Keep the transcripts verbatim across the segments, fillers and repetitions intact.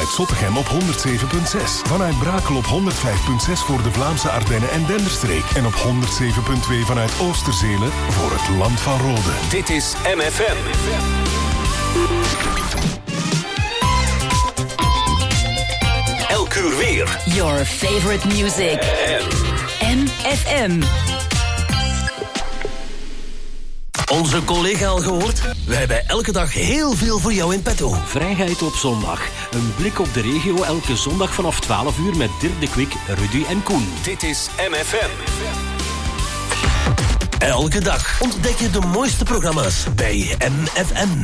Zottegem op honderd zeven komma zes. Vanuit Brakel op honderd vijf komma zes voor de Vlaamse Ardennen en Denderstreek. En op honderd zeven komma twee vanuit Oosterzelen voor het Land van Rode. Dit is M F M. Elk uur weer. Your favorite music. M F M. Onze collega al gehoord? We hebben elke dag heel veel voor jou in petto. Vrijheid op zondag. Een blik op de regio elke zondag vanaf twaalf uur met Dirk de Kwik, Rudy en Koen. Dit is M F M. Elke dag ontdek je de mooiste programma's bij M F M.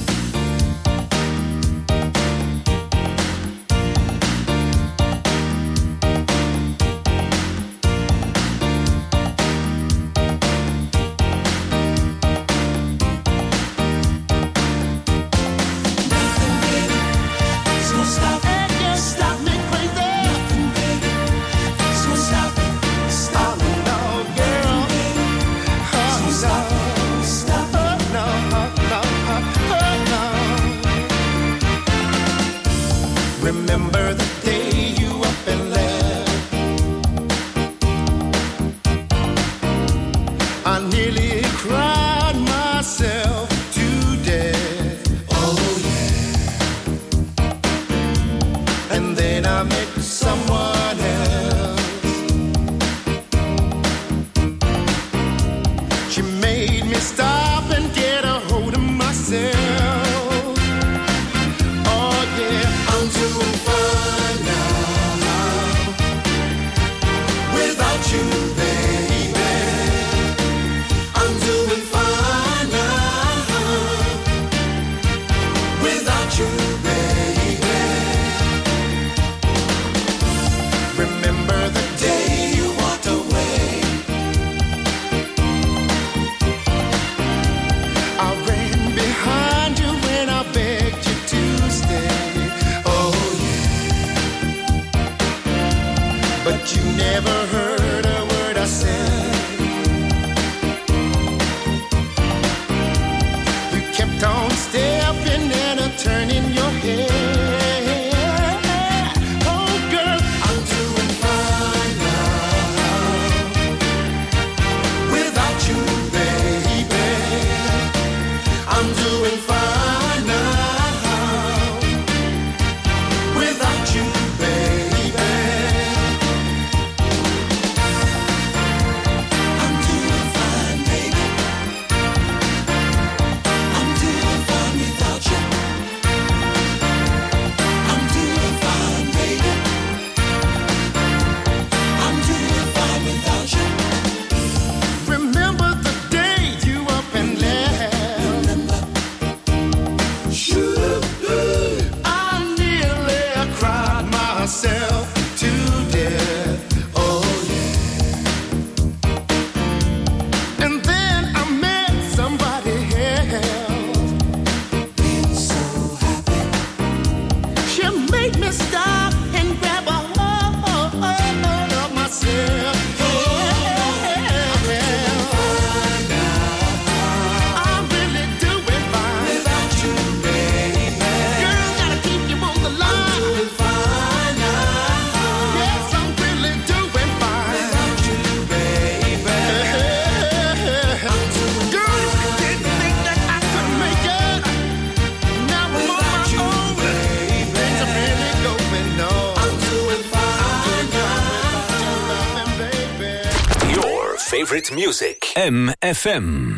Favorite music. M F M.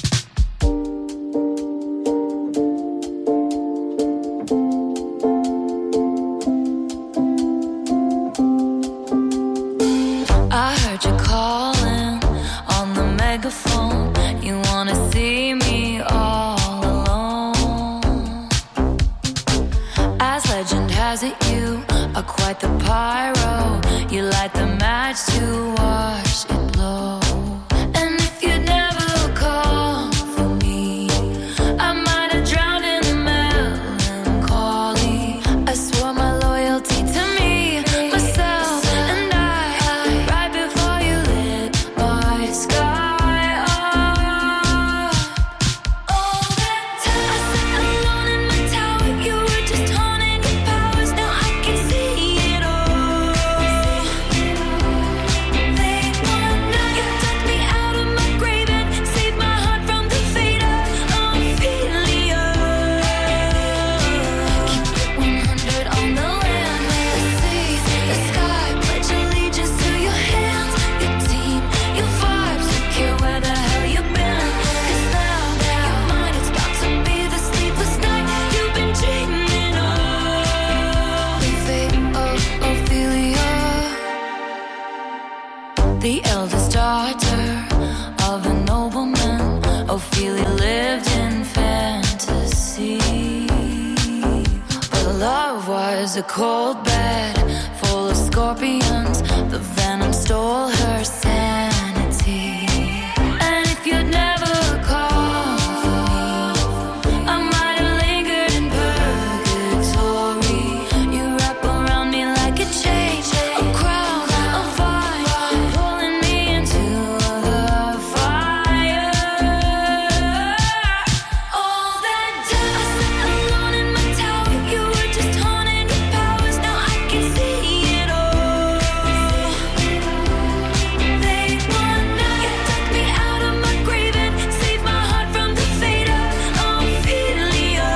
I heard you calling on the megaphone. You wanna see me all alone. As legend has it, you are quite the pyro. You light the match to watch it blow. And if you never call for me, I might have drowned in the melancholy. I swore my loyalty to me, myself, and I, right before you lit my sky up. All that time I sat alone in my tower, you were just haunting your powers. Now I was a cold bed full of scorpions. The venom stole her sanity. And if you'd never called for me, I might have lingered in purgatory. You wrap around me like a chain, a crown, a vine, pulling me into the fire. All that time alone in my tower, you were just haunting your powers. Now I can see it all. They wanna get me out of my grave and save my heart from the fate of Ophelia.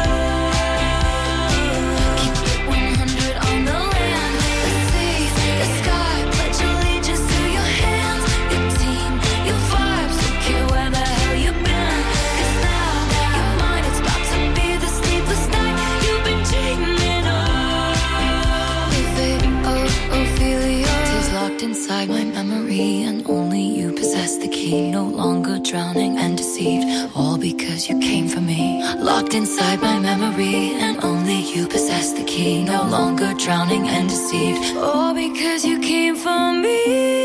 Keep it one hundred on the land, the sea, the sky. Pledge allegiance to your hands, your team, your vibes. Don't care where the hell you've been, 'cause now your mind is about to be the sleepless night you've been dreaming of. The fate of Ophelia is locked inside my memory, and only you possess the key. No longer drowning and deceived, all because you came for me. Locked inside my memory, and only you possess the key. No longer drowning and deceived, all because you came for me.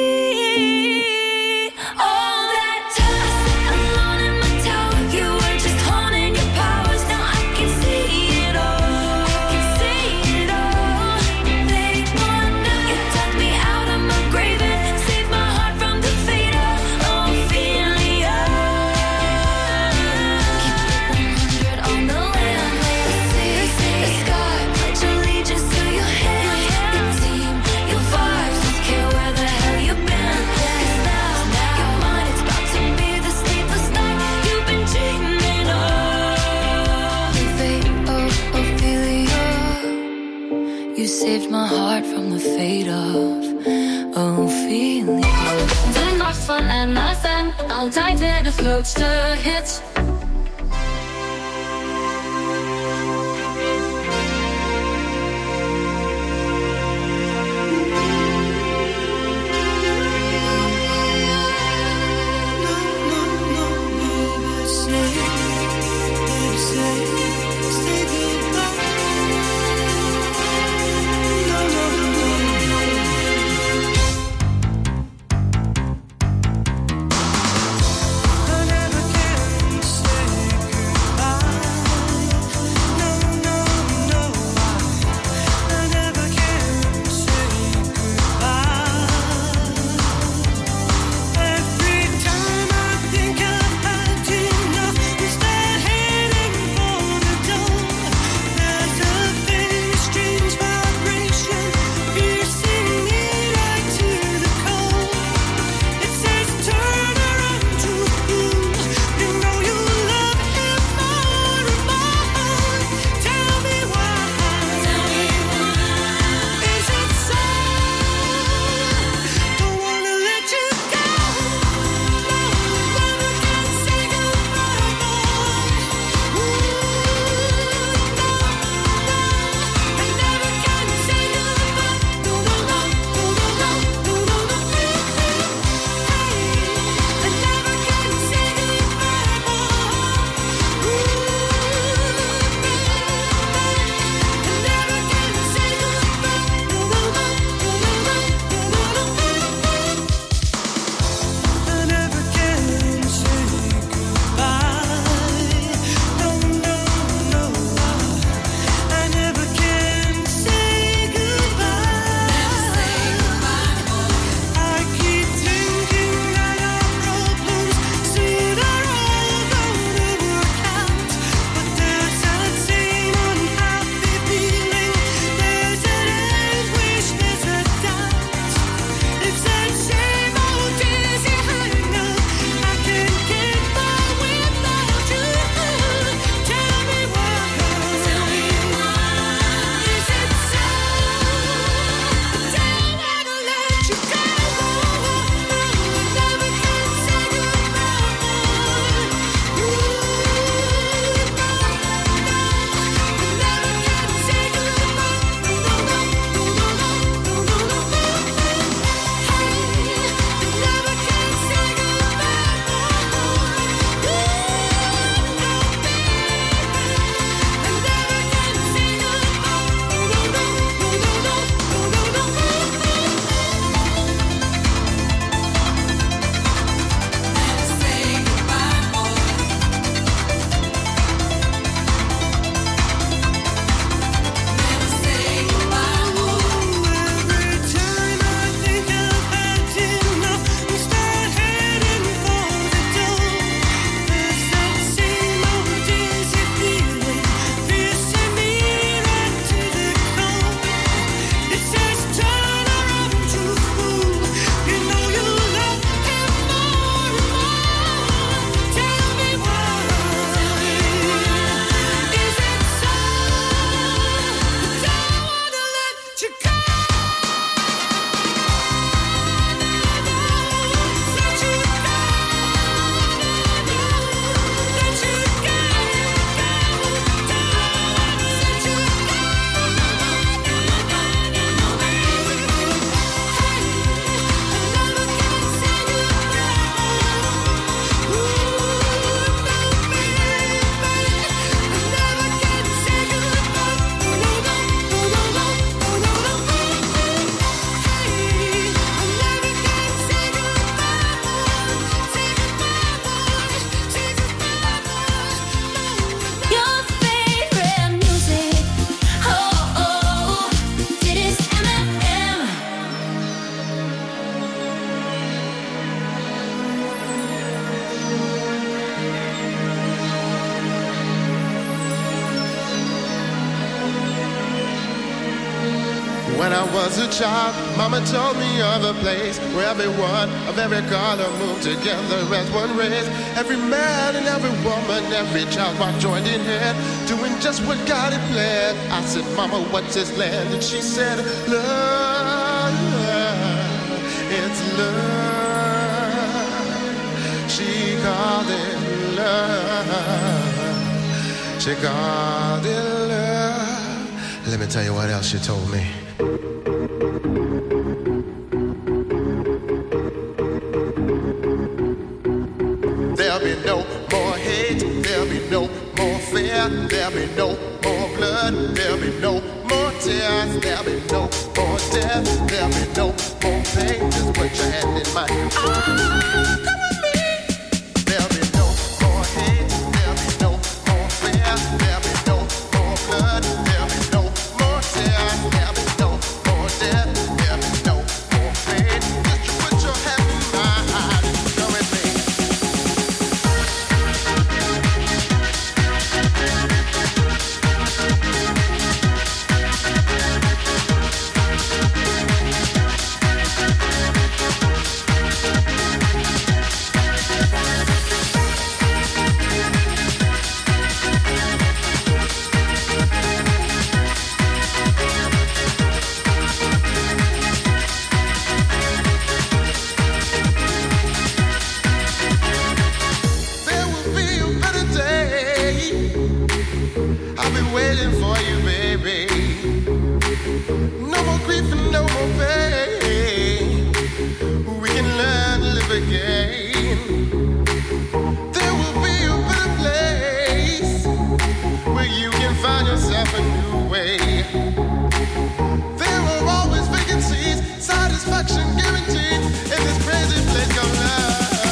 All that time alone in my tower, you were just haunting your powers. Now I can see it all. I can see it all. They wanna get me out of my grave and save my heart from the fate of Ophelia. Keep it one hundred on the land, the sea, the sky. Pledge allegiance to your hands, your team, your vibes. Don't care where the hell you've been, 'cause now your mind is about to be the sleepless night you've been dreaming of. The fate of Ophelia. You saved my heart from the fate of Ophelia. De nacht van M F M, altijd weer de grootste hits. I never can When I was a child, Mama told me of a place where everyone of every color moved together as one race. Every man and every woman, every child walked joined in hand, doing just what God had planned. I said, Mama, what's this land? And she said, love, it's love. She called it love. She called it love. Let me tell you what else she told me. There'll be no more hate, there'll be no more fear, there'll be no more blood, there'll be no more tears, there'll be no more death, there'll be no more pain. Just put your hand in mine. Ah, come with me. There'll be no more hate, there'll be no more fear, there'll be no more blood, there'll be no more tears, there'll be no more death, there'll be no more pain. Just put your hand in mine. Come with me. Waiting for you, baby. No more grief and no more pain. We can learn to live again. There will be a better place where you can find yourself a new way. There are always vacancies, satisfaction guaranteed in this crazy place called love.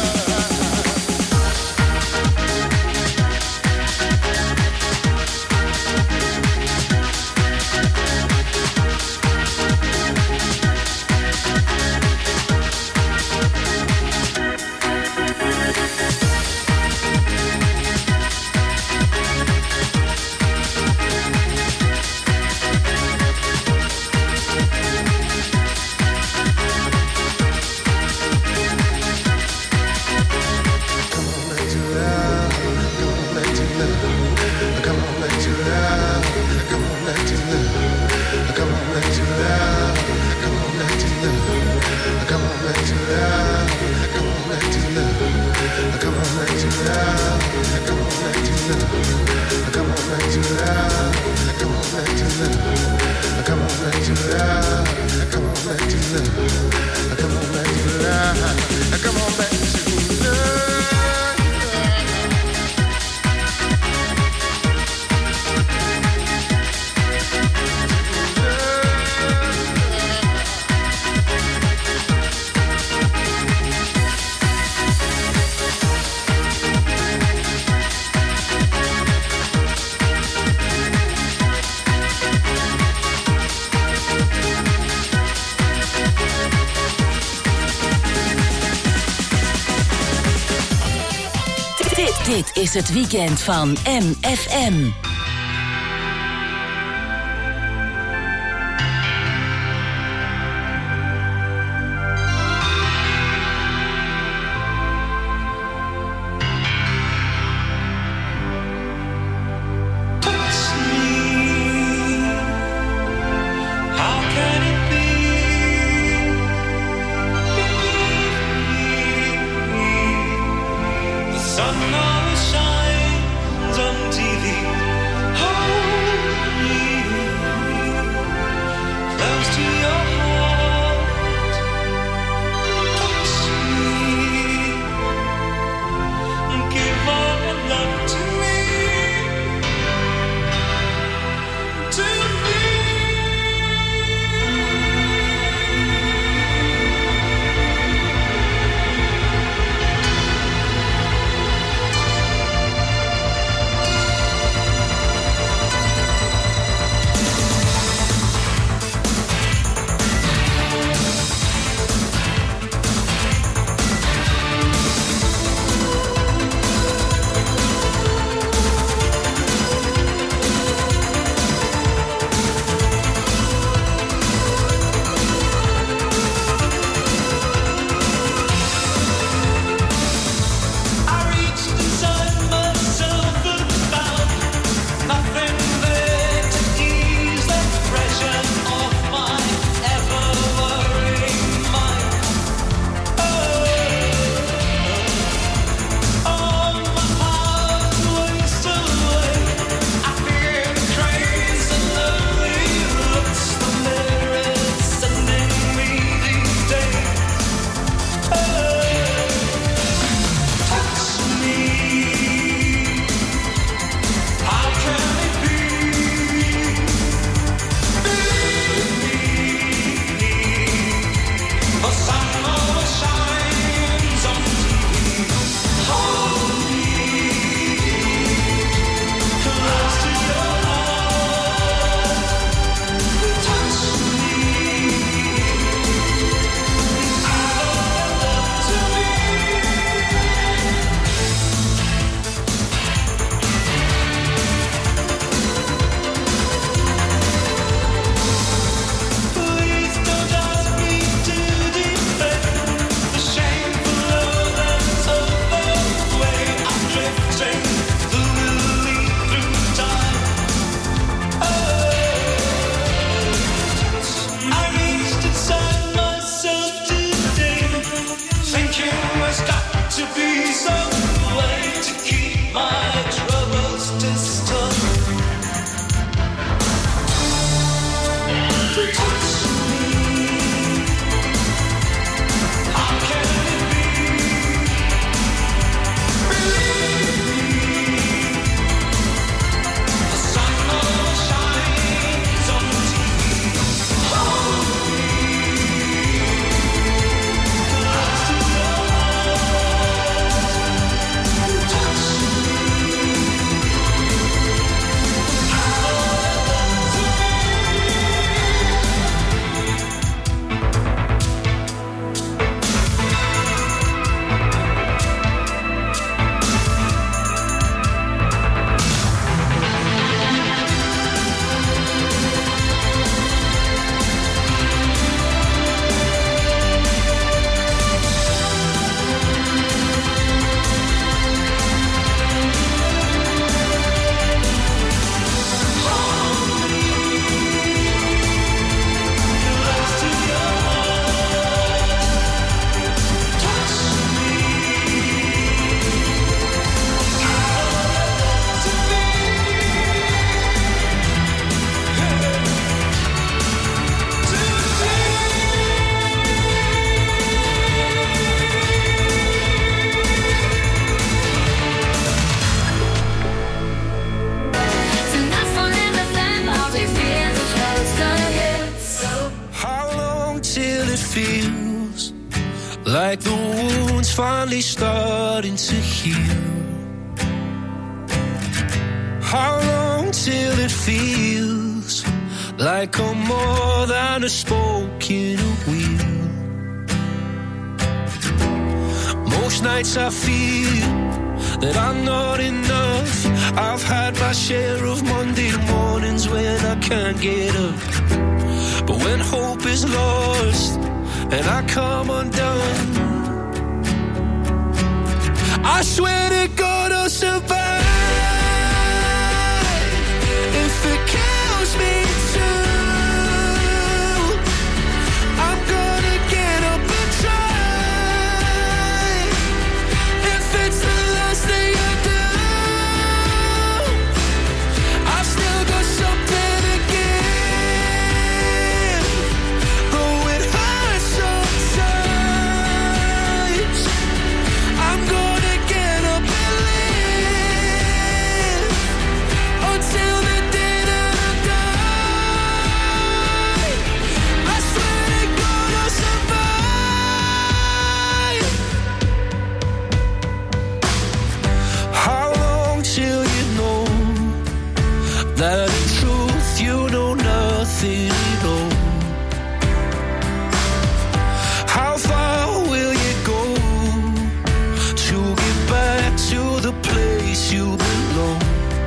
Dit is het weekend van M F M. Sun always shines on T V. feels like the wound's finally starting to heal. How long till it feels like I'm more than a spoke in a wheel? Most nights I feel that I'm not enough. I've had my share of Monday mornings when I can't get up. But when hope is lost and I come undone, I swear to God I'll survive. If it kills me too, I'm gonna get up and try. If it's the last thing I do, I've still got something to give. Though it hurts sometimes, I'm gonna get up and live until the day that I die. I swear to God I'll survive. How long till you know that in truth you know nothing at all? How far will you go to get back to the place you belong?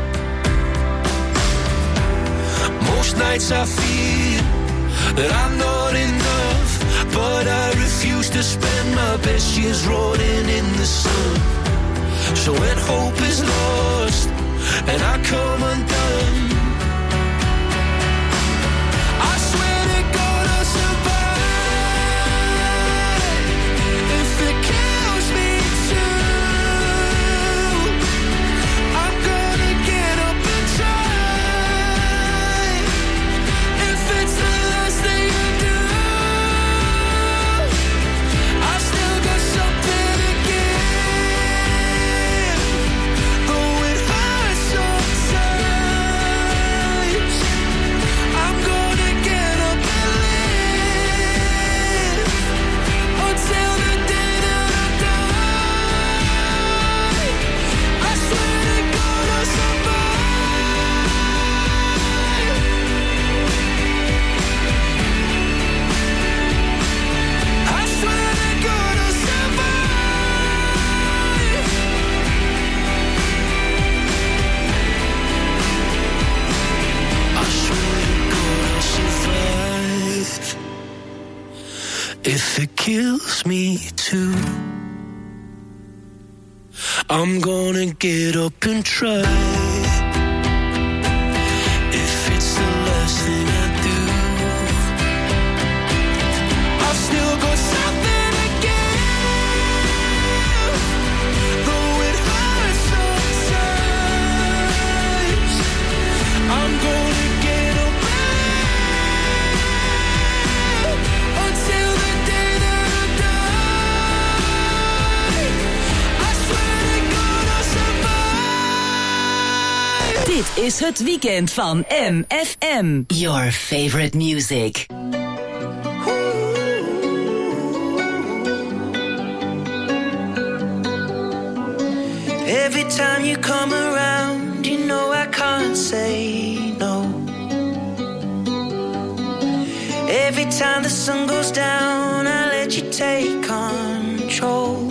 Most nights I feel that I'm not enough, but I refuse to spend my best years rotting in the sun. So when hope is lost and I come undone, I swear to God I'll survive. If it kills me too, I'm gonna get up and try. If it's the last thing I do, I've still got something to give. Though it hurts sometimes, I'm gonna get up and live until the day that I die. I swear to God I'll survive. I swear to God I'll survive. I swear to God I'll survive. If it kills me too, I'm gonna get up and try. If it's the last thing I do, I've still got something to give. Though it hurts sometimes, I'm gonna get up and live until the day that I die. I swear to God I'll survive. Dit is het weekend van M F M. Your favorite music. Every time you come around, you know I can't say no. Every time the sun goes down, I let you take control.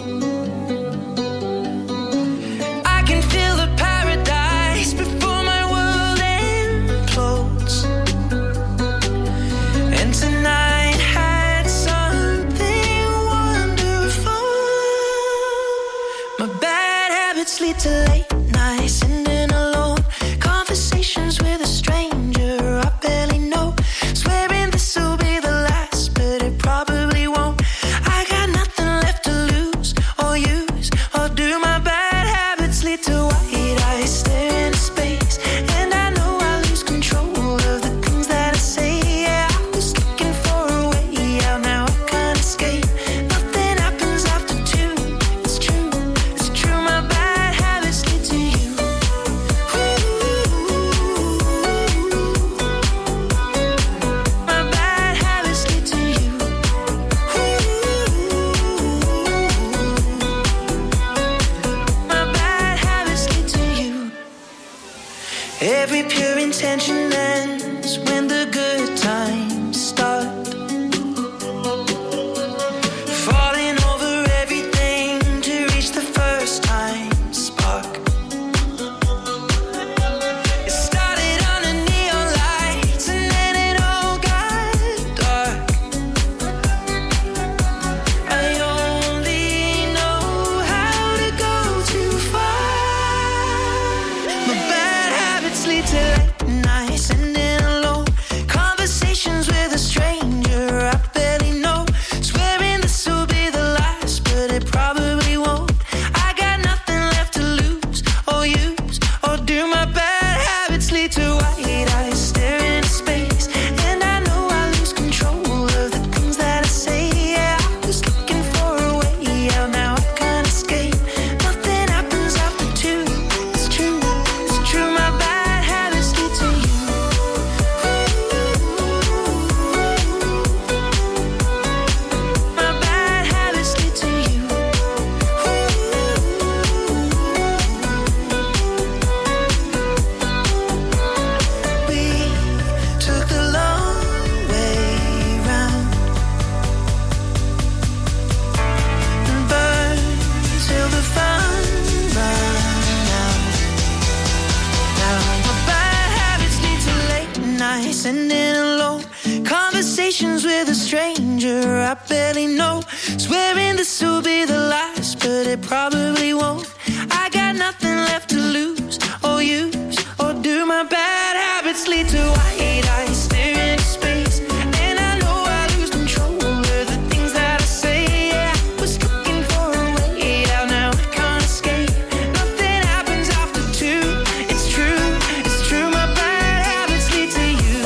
I can feel the paradise before my world implodes. And tonight had something wonderful. My bad habits lead to late nights, sitting alone, conversations with a stranger I barely know, swearing this will be the last, but it probably won't. I got night, sending alone conversations with a stranger I barely know. Swearing this will be the last, but it probably won't. I got nothing left to lose or use, or do my bad habits lead to white eyes staring into space? And I know I lose control of the things that I say. Yeah, I was looking for a way out, now I can't escape. Nothing happens after two. It's true, it's true. My bad habits lead to you. My bad habits lead to you. We took the long way round and burned till the fun ran out. Now my bad habits lead to late nights, sending alone conversations with a stranger I barely know. Swearing this will be the last, but it probably won't. I got nothing left to lose or use, or do my bad habits lead to white eyes staring into space? And I know I lose control of the things that I say. Yeah, I was looking for a way out, now I can't escape. Nothing happens after two. It's true, it's true. My bad habits lead to you.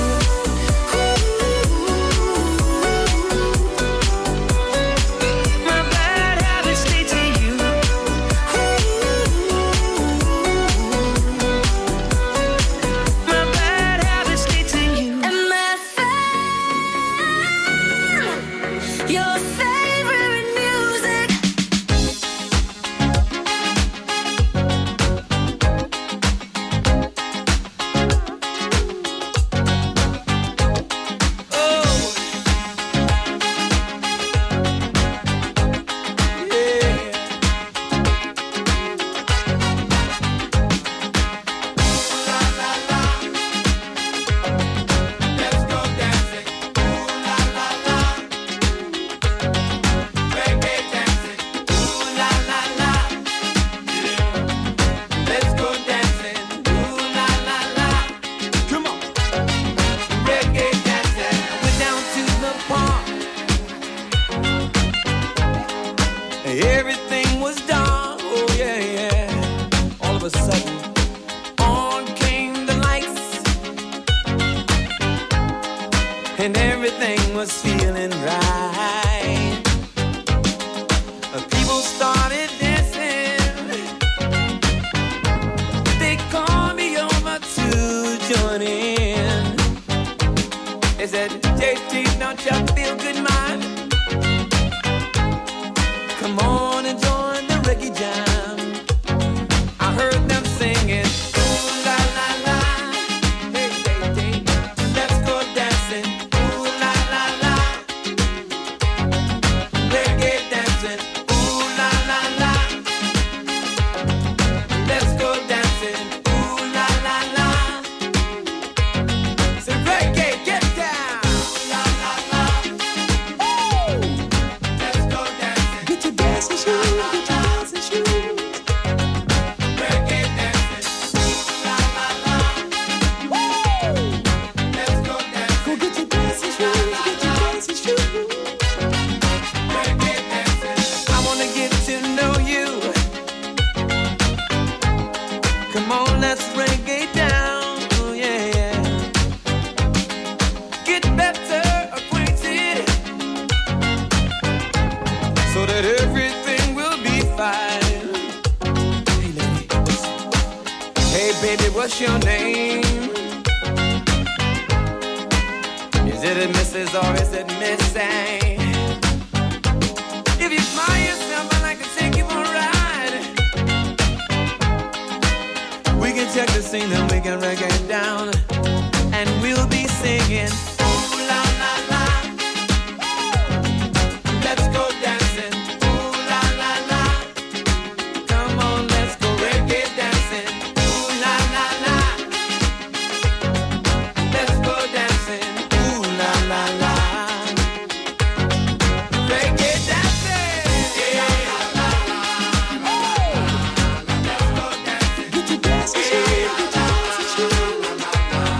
My bad habits lead to you. My bad habits lead to you. M F M, your favorite music. Everything was done, oh yeah, yeah. All of a sudden, on came the lights, and everything was feeling right. Uh, People started dancing. They called me over to join in. They said, J T, don't you feel good, man? Come on and join the reggae jam. I heard them singing, ooh la la la, hey hey hey, let's go dancing, ooh la la la, reggae dancing, ooh la la la, let's go dancing, ooh la la la. Say reggae, get down, ooh la la la, ooh, let's go dancing. Get your dancing shoes, get your dancing shoes. Reggae dancing, la la la. Woo! Let's go dancing. Go get your dancing shoes, get your dancing shoes. Reggae dancing. I wanna get to know you. Come on, let's reggae down. Oh yeah, yeah. Get better acquainted, so that everything will be fine. Hey, lady. Hey, baby, what's your name? Is it a Missus or is it Missy? If you find yourself, I'd like to take you for a ride. We can check the scene and we can reggae down, and we'll be singing, ooh la la la. Let's go dancing, ooh la la la. Come on, let's go reggae dancing, ooh la la la. Let's go dancing, ooh la la la. Reggae dancing, yeah la la la. Let's go dancing, get your dancing shoes, get your dancing shoes.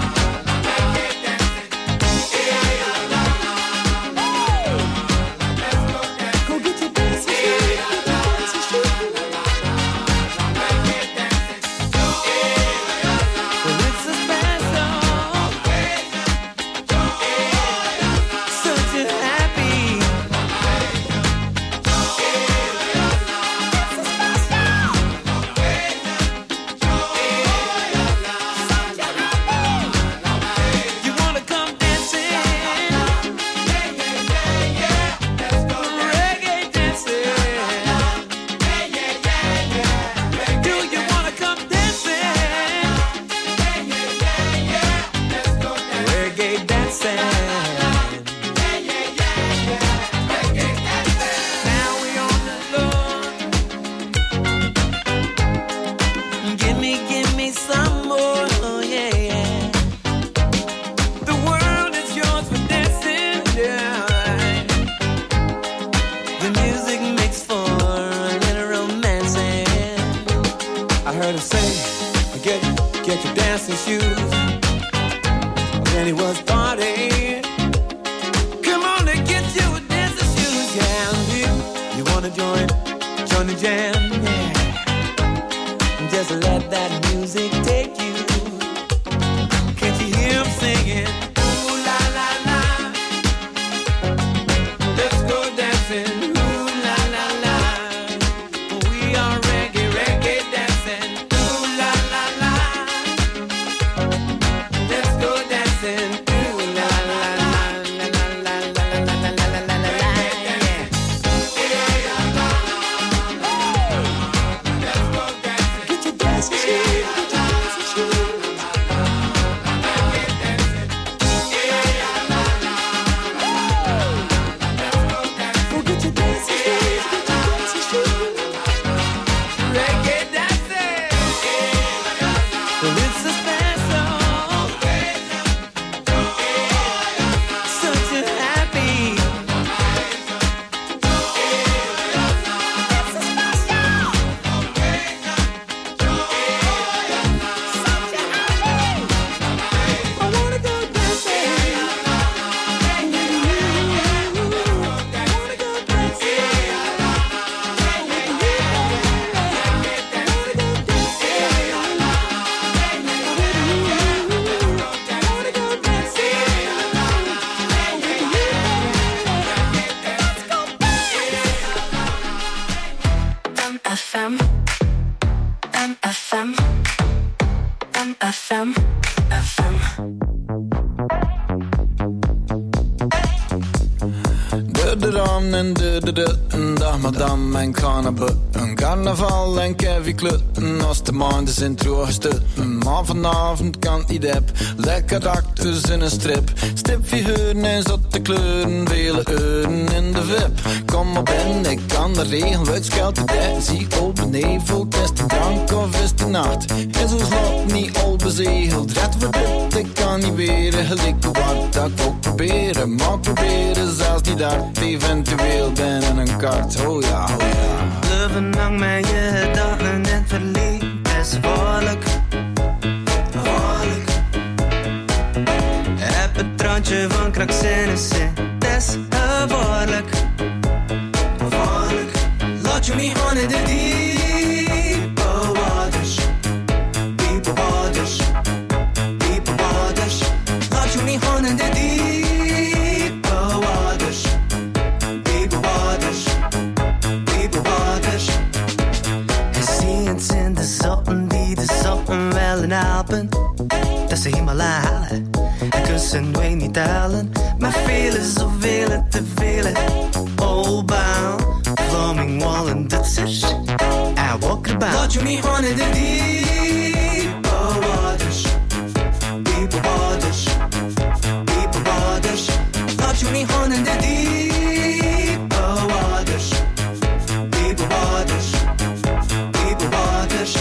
and he was partying. Come on and get your dancing shoes, yeah. You, you wanna join, join the jam, yeah. Just let that music take you. Can't you hear him singing? Ooh la la la. Let's go dancing. Ooh la la la. We are reggae, reggae dancing. Ooh la la la. Let's go dancing. Ooh la la la la la la la la la la la la. Let's go dancing. Get your dancing shoes. Get your dancing shoes. Madame en cannabis, een carnaval en kevieklutten. Als de maanden zijn teruggestutten, maar vanavond kan niet heb. Lekker acteurs in een strip, stipfiguren en zotte kleuren. Vele uren in de V I P. Kom maar binnen, ik kan de regel, uitskelt de tijd. Zie al beneveld, is de drank of is de nacht. Is ons lot niet al bezegeld, red voor dit, ik kan niet weren. Gelijk wat dat ik ook proberen, maar proberen zelfs niet hard. Eventueel ben in een kaart, oh ja, oh ja. Leven lang met je gedachten en verliefd is gevaarlijk, gevaarlijk. Heb het randje van krankzinnig zijn, het is gevaarlijk, gevaarlijk. Laat je niet gaan in de diepe waters, diepe waters, diepe waters. Laat je niet gaan in de diepe waters, diepe waters, diepe waters. Je ziet in de zotten die de zotten willen helpen. Dat ze Himalaya halen en kussen wij niet tellen. Maar vele, zoveel te vele. Olbaan, Vlaming, Wallen, Duitsers en Walkerbaan. Laat je niet gaan in de diepe waters, diepe waters, diepe waters. Laat je niet gaan in de diepe waters, diepe waters, diepe waters.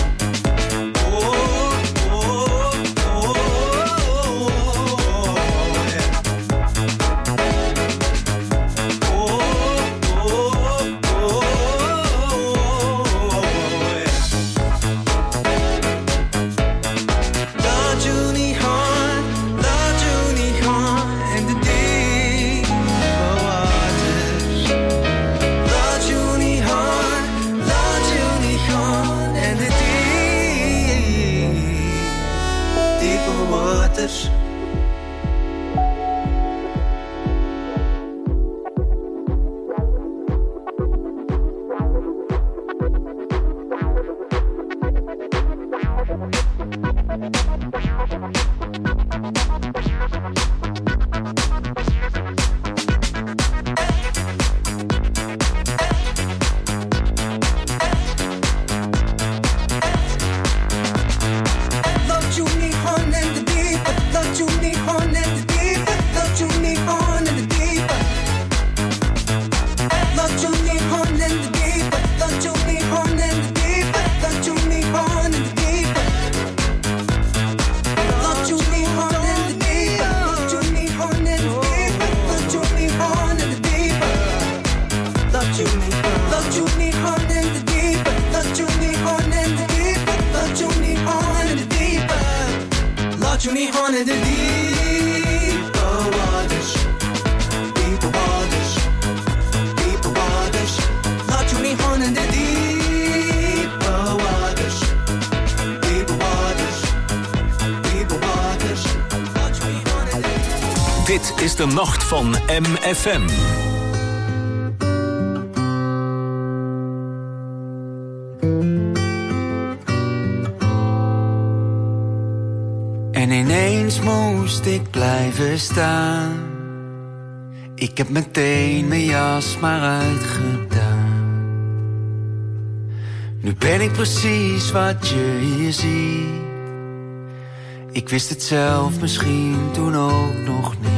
Laat je niet gaan in de diep. Dit is de nacht van M F M. En ineens moest ik blijven staan. Ik heb meteen mijn jas maar uitgedaan. Nu ben ik precies wat je hier ziet. Ik wist het zelf misschien toen ook nog niet.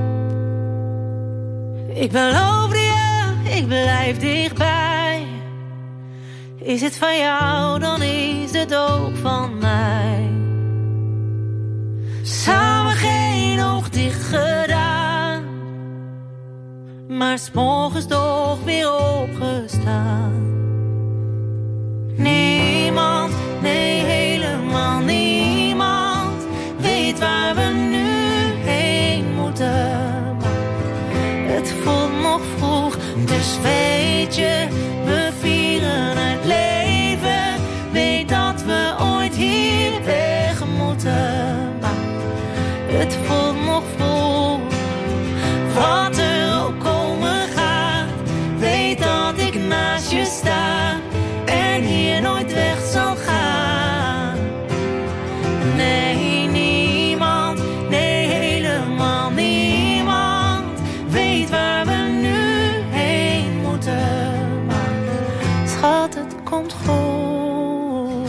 Ik beloofde je, ik blijf dichtbij. Is het van jou, dan is het ook van mij. Samen geen oog dicht gedaan, maar 's morgens toch weer opgestaan. Niemand, nee helemaal niemand, weet waar we nu heen moeten. Maar het voelt nog vroeg, dus weet je, we vieren het leven. Weet dat we ooit hier weg moeten. Het voelt nog vol, wat er ook komen gaat. Weet dat ik naast je sta en hier nooit weg zal gaan. Nee, niemand, nee helemaal niemand, weet waar we nu heen moeten. Maar schat, het komt goed.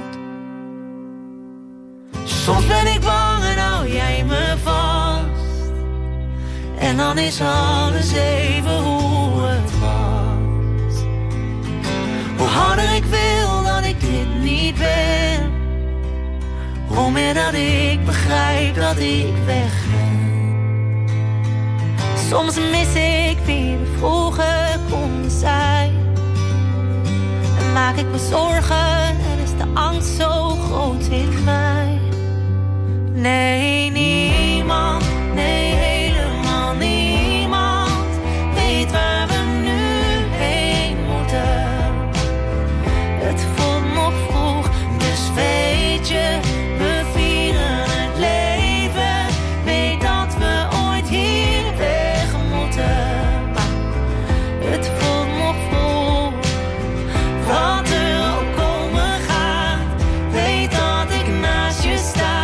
Soms ben ik bang en hou jij me vast. En dan is alles even hoe het was. Hoe harder ik wil dat ik dit niet ben, hoe meer dat ik begrijp dat ik weg ben. Soms mis ik wie we vroeger konden zijn. En maak ik me zorgen en is de angst zo groot in mij. Nee, niemand, nee helemaal niemand, weet waar we nu heen moeten. Het voelt nog vroeg, dus weet je, we vieren het leven. Weet dat we ooit hier weg moeten. Maar het voelt nog vroeg, wat er ook komen gaat. Weet dat ik naast je sta.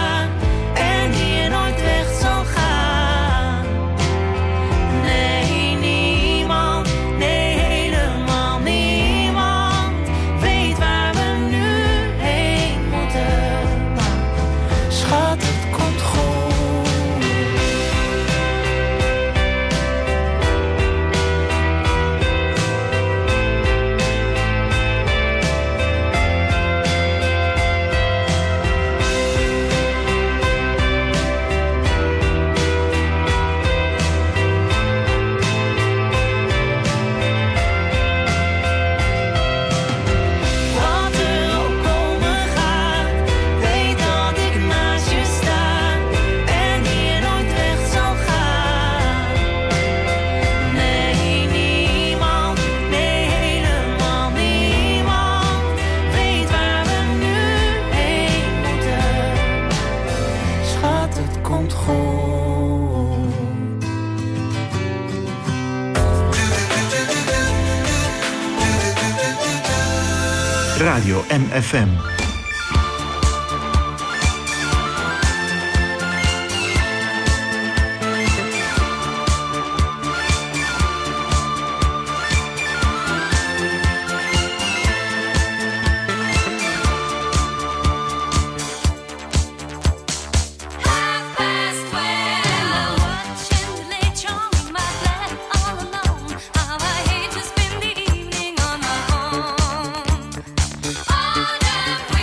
Radio M F M. All that we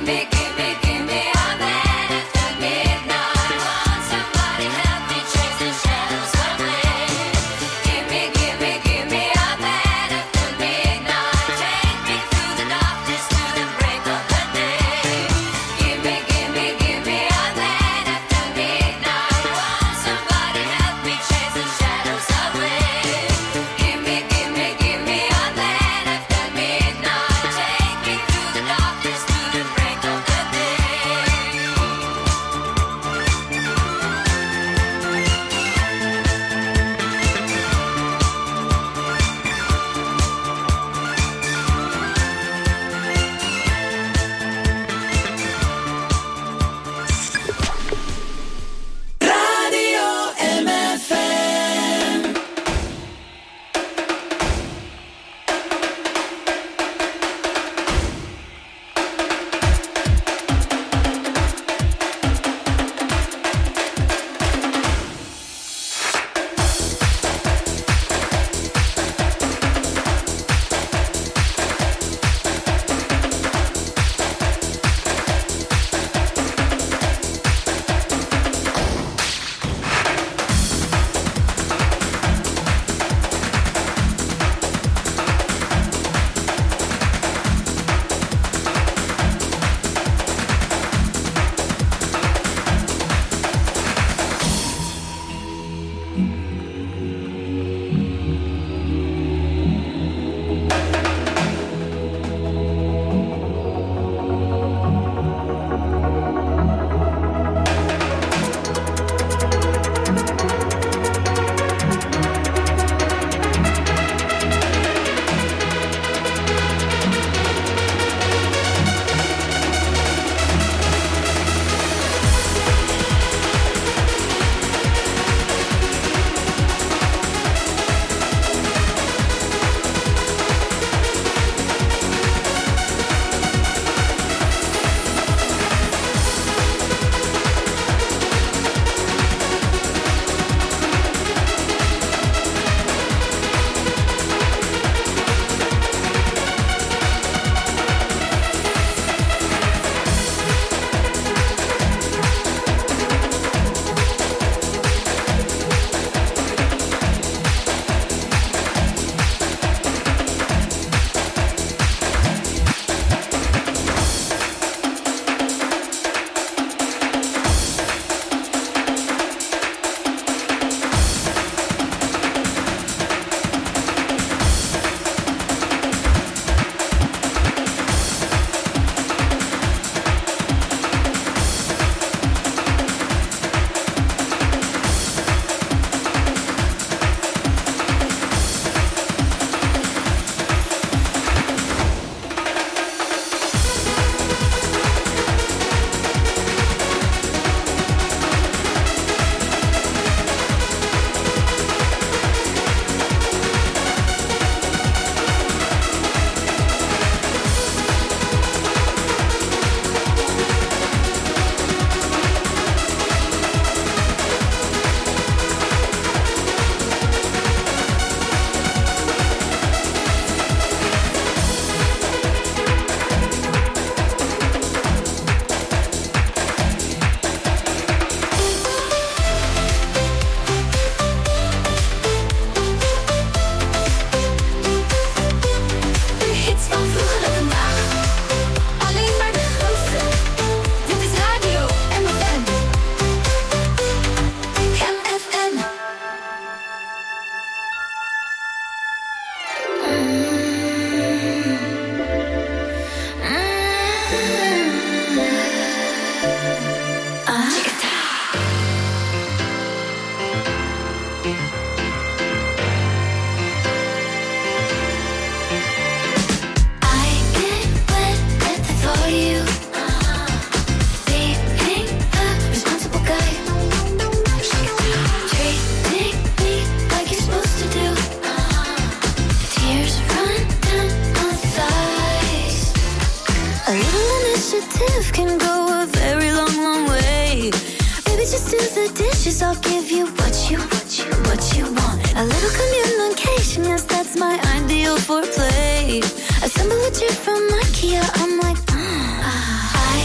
initiative can go a very long, long way. Baby, just do the dishes, I'll give you what you, what you, what you want. A little communication, yes, that's my ideal foreplay. Assemble a chair from IKEA, I'm like, mm. I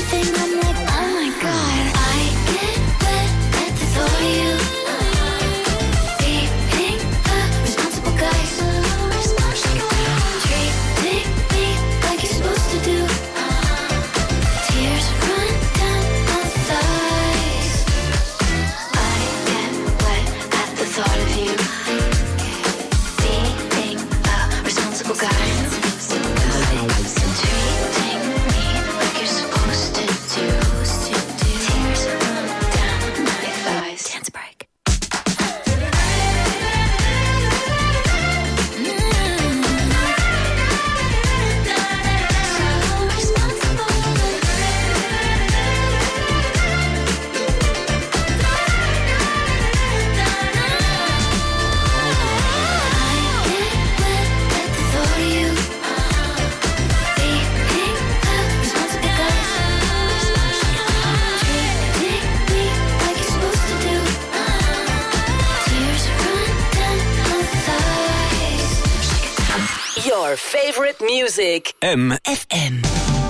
everything. I'm like, oh my god. I get wet at the thought of you. Being a responsible guy. Treating me like you're supposed to do. Tears run down my thighs. I get wet at the thought of you. Being a responsible guy. Your favorite music. M F M.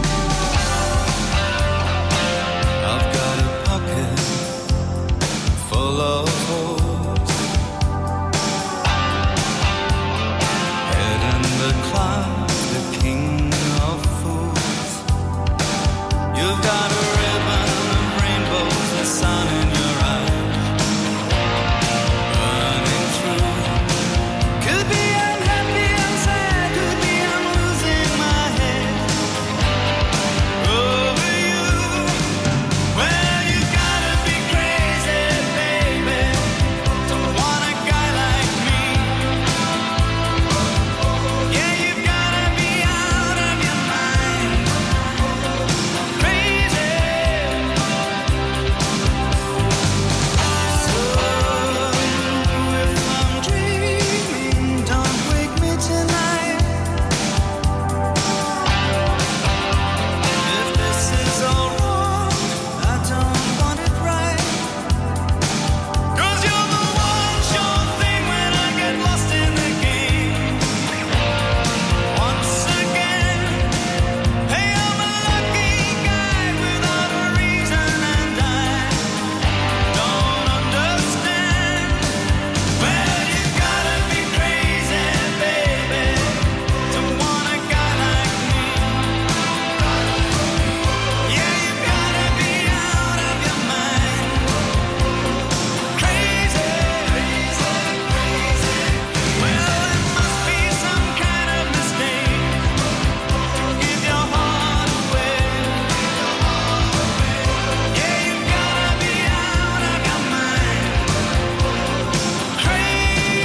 I've got a pocket full of holes. Head in the clouds, the king of fools. You've got a ribbon of rainbows, the sun in your eyes, burning through. Could be I'm happy, I'm sad, could be I'm losing my head over you. Well, you gotta be crazy, baby, to want a guy like me. Yeah, you've gotta be out of your mind, crazy. So if I'm dreaming, don't wake me tonight. If this is all wrong, I don't want it right. 'Cause you're the one sure thing when I get lost in the game. Once again, hey, I'm a lucky guy without a reason, and I don't understand. Well, you gotta be crazy, baby, to want a guy like me. Yeah, you gotta be out of your mind, crazy, crazy, crazy. Well, it must be some kind of mistake to give your heart away. Yeah, you gotta be out of your mind, crazy.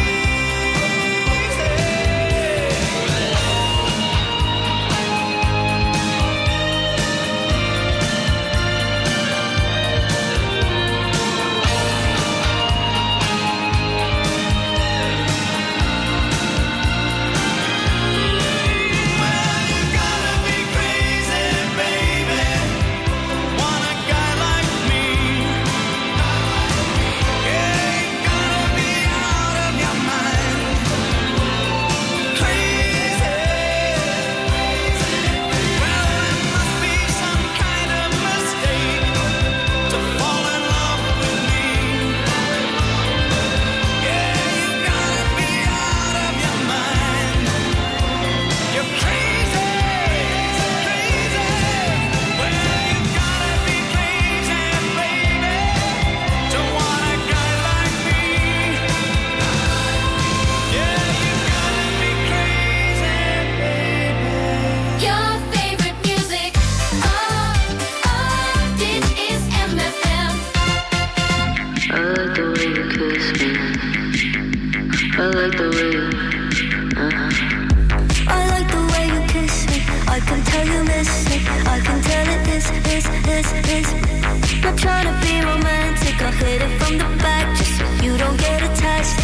Well, you gotta be crazy, baby, want a guy like me. Yeah, you gotta be out of your mind, crazy. Well, it must be some kind of mistake to fall in love with me. Yeah, you gotta be out of your mind, you're crazy, crazy. Well, you gotta be crazy, baby, to want a guy like me. Yeah, you gotta be crazy, baby. Your favorite music. Oh, oh, this is M F M. I like the way you kiss me. I like the way you. Uh-huh. I like the way you kiss me. I can tell you miss it. I can tell it is, is, is, is. Not trying to be romantic. I'll hit it from the back just so you don't get attached.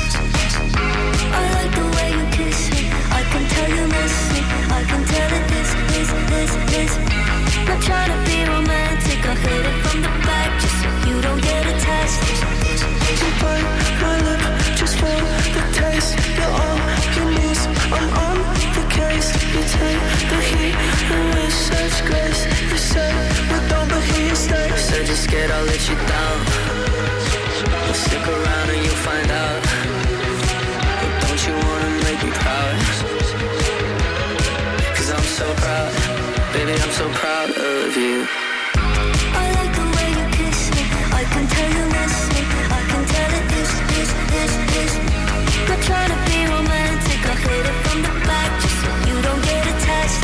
I like the way you kiss me. I can tell you miss me. I can tell it is, is, is, is. Not trying to be romantic. I'll hit it from the back just so you don't get attached. You bite my lip just for the taste. You're on your knees, I'm on the case. You take the heat and with such grace. You say we're scared I'll let you down. Well, stick around and you'll find out. But don't you wanna make me proud? Cause I'm so proud, baby, I'm so proud of you. I like the way you kiss me. I can tell you miss me. I can tell it is, is, is, is. Not trying to be romantic. I hit it from the back just so you don't get attached.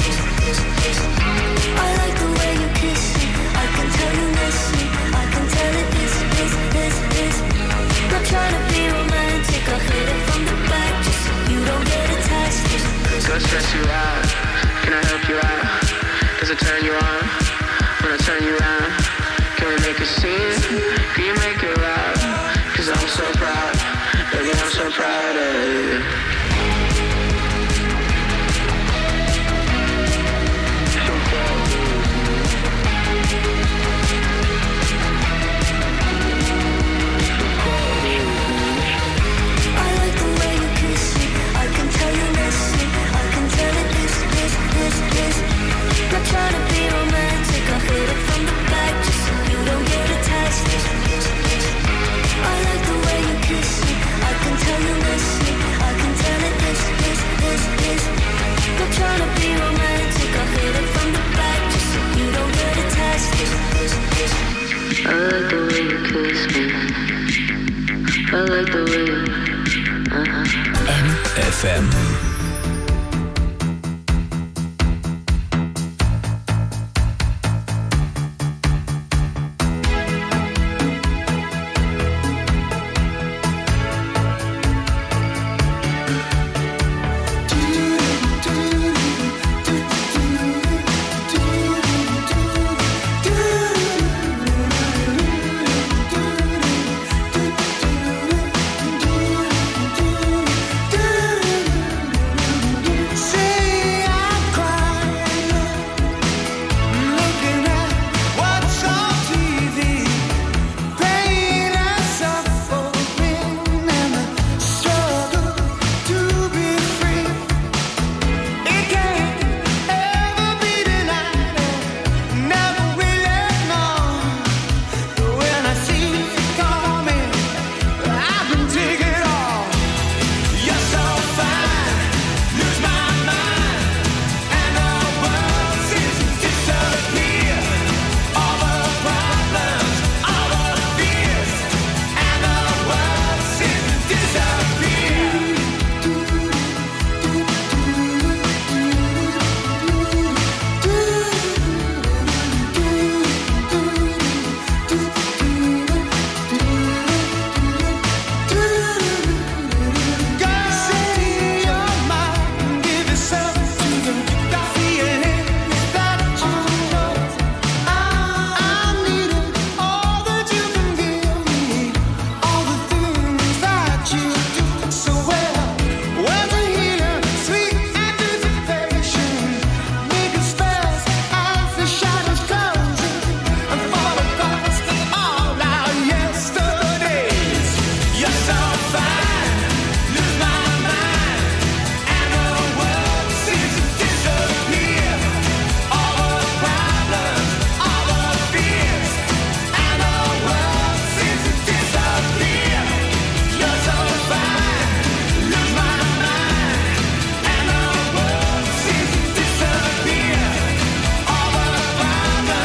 I like the way you kiss me. I can tell you miss me. I can tell it is, is, is, is. Not trying to be romantic. I hit it from the back just so you don't get attached. Do I stress you out? Can I help you out? Does it turn you on? When I turn you around, can we make a scene? Can you make it loud? Cause I'm so proud, baby, I'm so proud of you. I like the way you kiss me. I can tell you miss me. I can tell it is, is, is, is. Not trying to be romantic. I hit it from the back just so you don't get attached. I like the way you kiss me. I can tell you miss me. I can tell it is, is, is, is. Not trying to be romantic. I hit it from the back just so you don't get attached. I like the way you kiss me. I like the way you... Uh-huh. M F M.